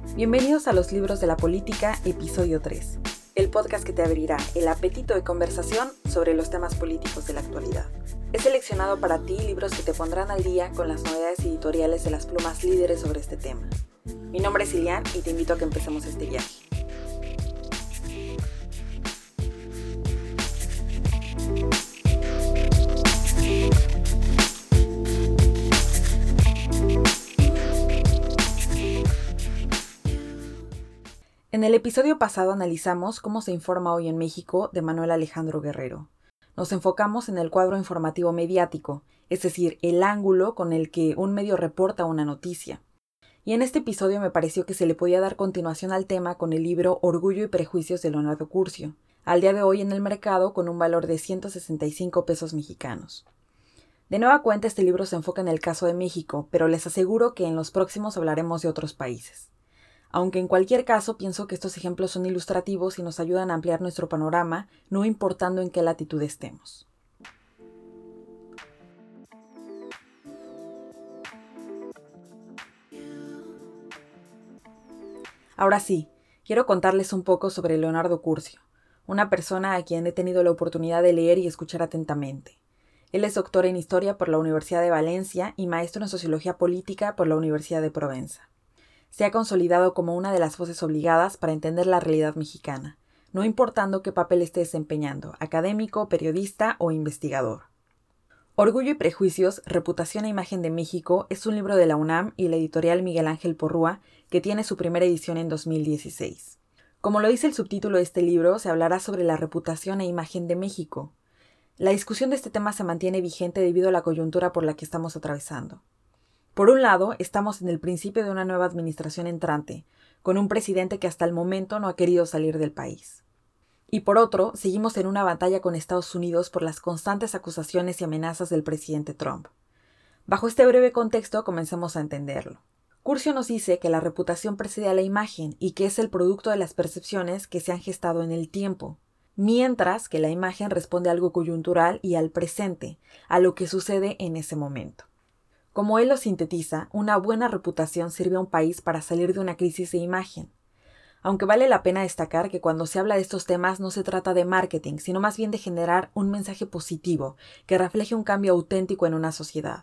Bienvenidos a Los Libros de la Política, episodio 3, el podcast que te abrirá el apetito de conversación sobre los temas políticos de la actualidad. He seleccionado para ti libros que te pondrán al día con las novedades editoriales de las plumas líderes sobre este tema. Mi nombre es Ilian y te invito a que empecemos este viaje. En el episodio pasado analizamos cómo se informa hoy en México de Manuel Alejandro Guerrero. Nos enfocamos en el cuadro informativo mediático, es decir, el ángulo con el que un medio reporta una noticia. Y en este episodio me pareció que se le podía dar continuación al tema con el libro Orgullo y Prejuicios de Leonardo Curcio, al día de hoy en el mercado con un valor de 165 pesos mexicanos. De nueva cuenta, este libro se enfoca en el caso de México, pero les aseguro que en los próximos hablaremos de otros países. Aunque en cualquier caso pienso que estos ejemplos son ilustrativos y nos ayudan a ampliar nuestro panorama, no importando en qué latitud estemos. Ahora sí, quiero contarles un poco sobre Leonardo Curcio, una persona a quien he tenido la oportunidad de leer y escuchar atentamente. Él es doctor en Historia por la Universidad de Valencia y maestro en Sociología Política por la Universidad de Provenza. Se ha consolidado como una de las voces obligadas para entender la realidad mexicana, no importando qué papel esté desempeñando, académico, periodista o investigador. Orgullo y Prejuicios, Reputación e Imagen de México es un libro de la UNAM y la editorial Miguel Ángel Porrúa que tiene su primera edición en 2016. Como lo dice el subtítulo de este libro, se hablará sobre la reputación e imagen de México. La discusión de este tema se mantiene vigente debido a la coyuntura por la que estamos atravesando. Por un lado, estamos en el principio de una nueva administración entrante, con un presidente que hasta el momento no ha querido salir del país. Y por otro, seguimos en una batalla con Estados Unidos por las constantes acusaciones y amenazas del presidente Trump. Bajo este breve contexto, comencemos a entenderlo. Curcio nos dice que la reputación precede a la imagen y que es el producto de las percepciones que se han gestado en el tiempo, mientras que la imagen responde a algo coyuntural y al presente, a lo que sucede en ese momento. Como él lo sintetiza, una buena reputación sirve a un país para salir de una crisis de imagen. Aunque vale la pena destacar que cuando se habla de estos temas no se trata de marketing, sino más bien de generar un mensaje positivo que refleje un cambio auténtico en una sociedad.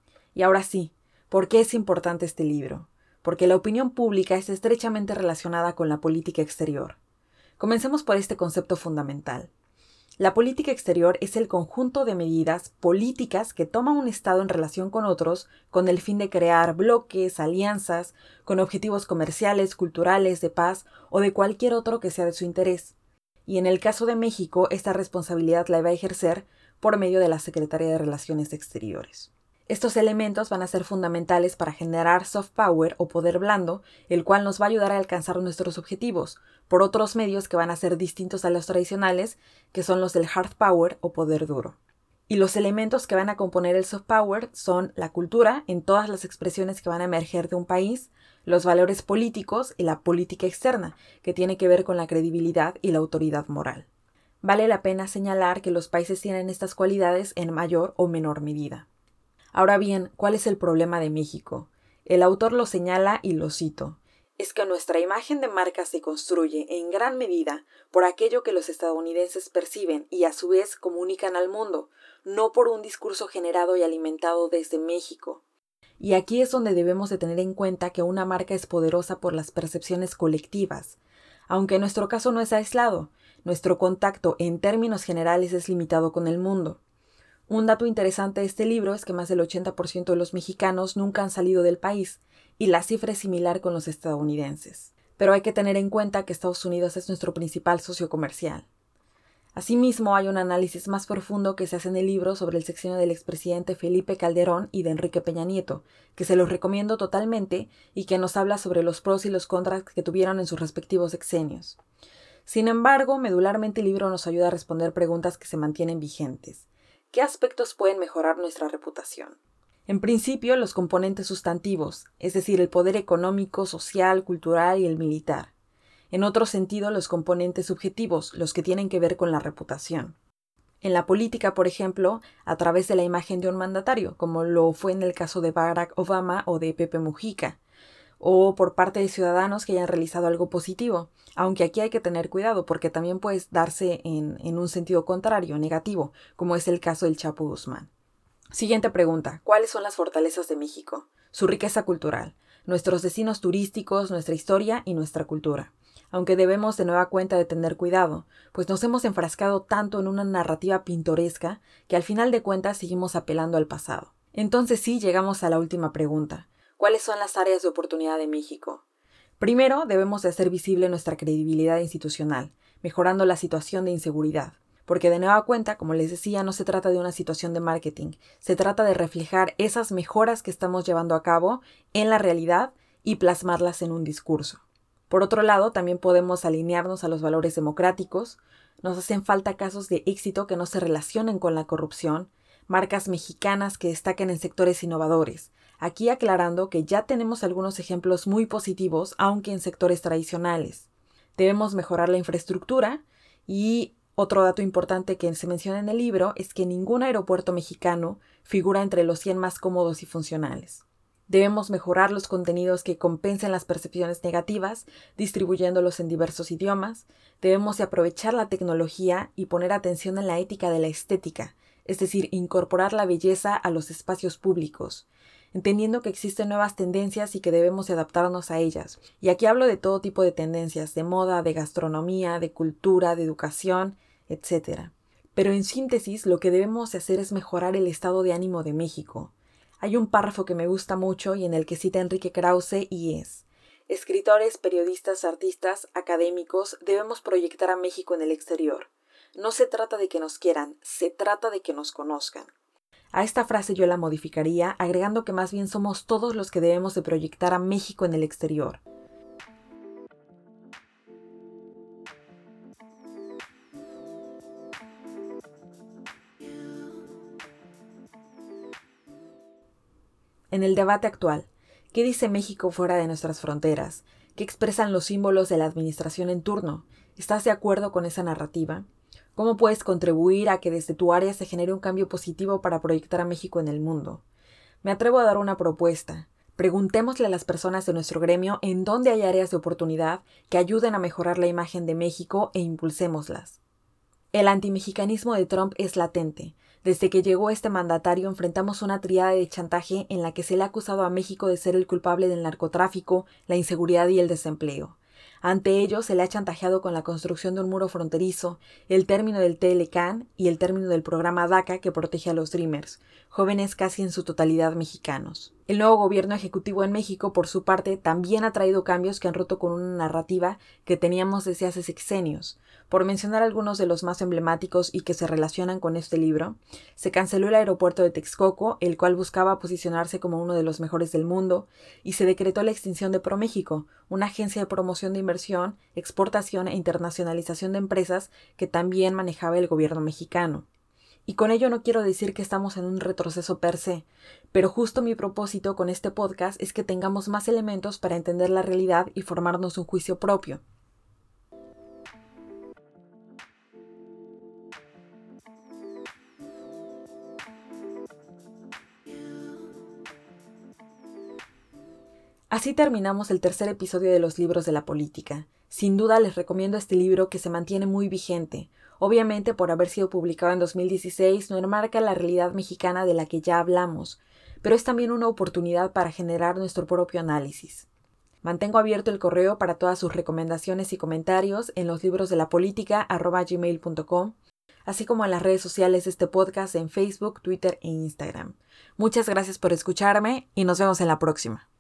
Y ahora sí, ¿por qué es importante este libro? Porque la opinión pública es estrechamente relacionada con la política exterior. Comencemos por este concepto fundamental. La política exterior es el conjunto de medidas políticas que toma un Estado en relación con otros con el fin de crear bloques, alianzas, con objetivos comerciales, culturales, de paz o de cualquier otro que sea de su interés. Y en el caso de México, esta responsabilidad la va a ejercer por medio de la Secretaría de Relaciones Exteriores. Estos elementos van a ser fundamentales para generar soft power o poder blando, el cual nos va a ayudar a alcanzar nuestros objetivos, por otros medios que van a ser distintos a los tradicionales, que son los del hard power o poder duro. Y los elementos que van a componer el soft power son la cultura, en todas las expresiones que van a emerger de un país, los valores políticos y la política externa, que tiene que ver con la credibilidad y la autoridad moral. Vale la pena señalar que los países tienen estas cualidades en mayor o menor medida. Ahora bien, ¿cuál es el problema de México? El autor lo señala y lo cito. Es que nuestra imagen de marca se construye en gran medida por aquello que los estadounidenses perciben y a su vez comunican al mundo, no por un discurso generado y alimentado desde México. Y aquí es donde debemos de tener en cuenta que una marca es poderosa por las percepciones colectivas. Aunque nuestro caso no es aislado, nuestro contacto en términos generales es limitado con el mundo. Un dato interesante de este libro es que más del 80% de los mexicanos nunca han salido del país, y la cifra es similar con los estadounidenses. Pero hay que tener en cuenta que Estados Unidos es nuestro principal socio comercial. Asimismo, hay un análisis más profundo que se hace en el libro sobre el sexenio del expresidente Felipe Calderón y de Enrique Peña Nieto, que se los recomiendo totalmente y que nos habla sobre los pros y los contras que tuvieron en sus respectivos sexenios. Sin embargo, medularmente el libro nos ayuda a responder preguntas que se mantienen vigentes. ¿Qué aspectos pueden mejorar nuestra reputación? En principio, los componentes sustantivos, es decir, el poder económico, social, cultural y el militar. En otro sentido, los componentes subjetivos, los que tienen que ver con la reputación. En la política, por ejemplo, a través de la imagen de un mandatario, como lo fue en el caso de Barack Obama o de Pepe Mujica, o por parte de ciudadanos que hayan realizado algo positivo, aunque aquí hay que tener cuidado porque también puede darse en un sentido contrario, negativo, como es el caso del Chapo Guzmán. Siguiente pregunta. ¿Cuáles son las fortalezas de México? Su riqueza cultural, nuestros destinos turísticos, nuestra historia y nuestra cultura. Aunque debemos de nueva cuenta de tener cuidado, pues nos hemos enfrascado tanto en una narrativa pintoresca que al final de cuentas seguimos apelando al pasado. Entonces sí, llegamos a la última pregunta. ¿Cuáles son las áreas de oportunidad de México? Primero, debemos de hacer visible nuestra credibilidad institucional, mejorando la situación de inseguridad. Porque de nueva cuenta, como les decía, no se trata de una situación de marketing, se trata de reflejar esas mejoras que estamos llevando a cabo en la realidad y plasmarlas en un discurso. Por otro lado, también podemos alinearnos a los valores democráticos, nos hacen falta casos de éxito que no se relacionen con la corrupción, marcas mexicanas que destaquen en sectores innovadores, aquí aclarando que ya tenemos algunos ejemplos muy positivos, aunque en sectores tradicionales. Debemos mejorar la infraestructura y otro dato importante que se menciona en el libro es que ningún aeropuerto mexicano figura entre los 100 más cómodos y funcionales. Debemos mejorar los contenidos que compensen las percepciones negativas, distribuyéndolos en diversos idiomas. Debemos de aprovechar la tecnología y poner atención en la ética de la estética, es decir, incorporar la belleza a los espacios públicos, entendiendo que existen nuevas tendencias y que debemos de adaptarnos a ellas. Y aquí hablo de todo tipo de tendencias, de moda, de gastronomía, de cultura, de educación, etc. Pero en síntesis, lo que debemos de hacer es mejorar el estado de ánimo de México. Hay un párrafo que me gusta mucho y en el que cita Enrique Krause y es: escritores, periodistas, artistas, académicos, debemos proyectar a México en el exterior. No se trata de que nos quieran, se trata de que nos conozcan. A esta frase yo la modificaría agregando que más bien somos todos los que debemos de proyectar a México en el exterior. En el debate actual, ¿qué dice México fuera de nuestras fronteras? ¿Qué expresan los símbolos de la administración en turno? ¿Estás de acuerdo con esa narrativa? ¿Cómo puedes contribuir a que desde tu área se genere un cambio positivo para proyectar a México en el mundo? Me atrevo a dar una propuesta. Preguntémosle a las personas de nuestro gremio en dónde hay áreas de oportunidad que ayuden a mejorar la imagen de México e impulsémoslas. El antimexicanismo de Trump es latente. Desde que llegó este mandatario enfrentamos una tríada de chantaje en la que se le ha acusado a México de ser el culpable del narcotráfico, la inseguridad y el desempleo. Ante ello, se le ha chantajeado con la construcción de un muro fronterizo, el término del TLCAN y el término del programa DACA que protege a los Dreamers, jóvenes casi en su totalidad mexicanos. El nuevo gobierno ejecutivo en México, por su parte, también ha traído cambios que han roto con una narrativa que teníamos desde hace sexenios. Por mencionar algunos de los más emblemáticos y que se relacionan con este libro, se canceló el aeropuerto de Texcoco, el cual buscaba posicionarse como uno de los mejores del mundo, y se decretó la extinción de ProMéxico, una agencia de promoción de inversión, exportación e internacionalización de empresas que también manejaba el gobierno mexicano. Y con ello no quiero decir que estamos en un retroceso per se, pero justo mi propósito con este podcast es que tengamos más elementos para entender la realidad y formarnos un juicio propio. Así terminamos el tercer episodio de los libros de la política. Sin duda les recomiendo este libro que se mantiene muy vigente. Obviamente, por haber sido publicado en 2016, no enmarca la realidad mexicana de la que ya hablamos, pero es también una oportunidad para generar nuestro propio análisis. Mantengo abierto el correo para todas sus recomendaciones y comentarios en loslibrosdelapolitica@gmail.com, así como en las redes sociales de este podcast en Facebook, Twitter e Instagram. Muchas gracias por escucharme y nos vemos en la próxima.